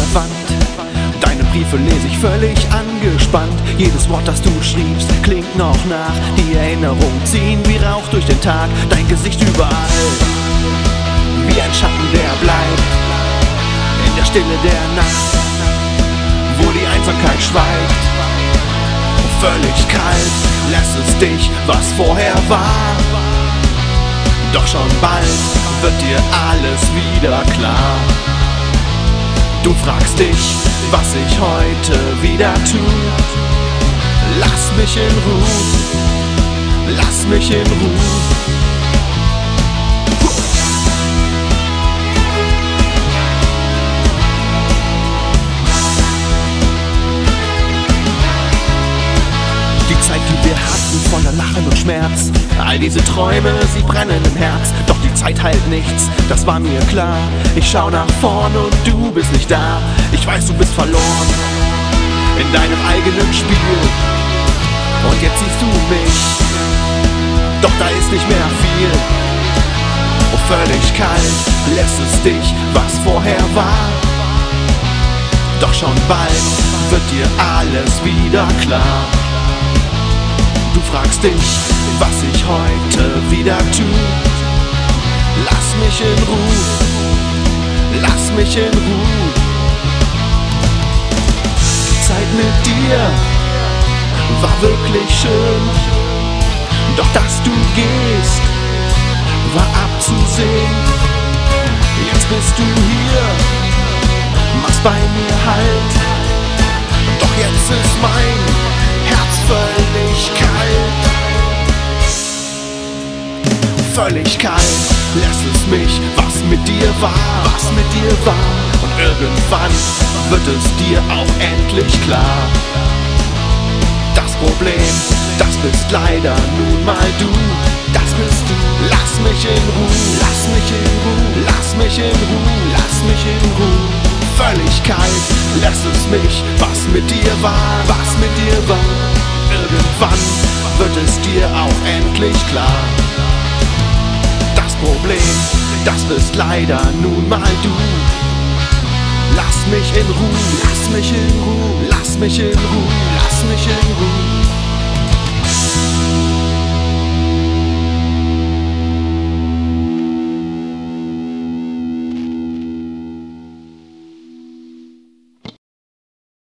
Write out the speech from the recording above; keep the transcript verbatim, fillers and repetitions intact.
Wand. Deine Briefe lese ich völlig angespannt. Jedes Wort, das du schriebst, klingt noch nach. Die Erinnerungen ziehen wie Rauch durch den Tag. Dein Gesicht überall, wie ein Schatten, der bleibt in der Stille der Nacht, wo die Einsamkeit schweigt. Völlig kalt lässt es dich, was vorher war. Doch schon bald wird dir alles wieder klar. Du fragst dich, was ich heute wieder tu. Lass mich in Ruhe, lass mich in Ruhe. Die Zeit, die wir hatten, voller Lachen und Schmerz. All diese Träume, sie brennen im Herz. Doch die Zeit heilt nichts, das war mir klar. Ich schau nach vorn und du bist nicht da. Ich weiß, du bist verloren in deinem eigenen Spiel. Und jetzt siehst du mich, doch da ist nicht mehr viel. Oh, völlig kalt lässt es dich, was vorher war. Doch schon bald wird dir alles wieder klar. Du fragst dich, was ich heute wieder tu. Lass mich in Ruhe, lass mich in Ruhe. Die Zeit mit dir war wirklich schön. Doch dass du gehst, war abzusehen. Jetzt bist du hier, machst bei mir Halt. Doch jetzt ist mein Herz völlig kalt. Völlig kalt lässt es mich, was mit dir war, was mit dir war. Und irgendwann wird es dir auch endlich klar. Das Problem, das bist leider nun mal du. Das bist du. Lass mich in Ruhe, lass mich in Ruhe, lass mich in Ruhe, lass mich in Ruhe. Völlig kalt lässt es mich, was mit dir war, was mit dir war. Irgendwann wird es dir auch endlich klar. Das Problem, das bist leider nun mal du. Lass mich in Ruhe, lass mich in Ruhe, lass mich in Ruhe, lass mich in Ruhe.